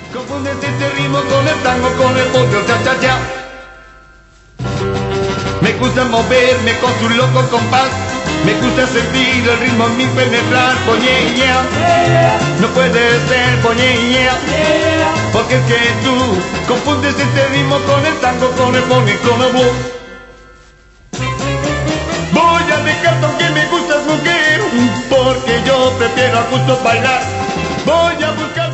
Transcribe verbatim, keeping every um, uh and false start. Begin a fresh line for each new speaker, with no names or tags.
Confundes este ritmo con el tango, con el pollo, cha cha cha. Me gusta moverme con tu loco compás. Me gusta sentir el ritmo en mi penetrar, poñe, yeah. No puede ser, poñe, yeah. Porque es que tú confundes este ritmo con el tango, con el pony, con el blues. Voy a dejarte aunque me gustas mujer, porque yo prefiero a gusto bailar. Voy a buscar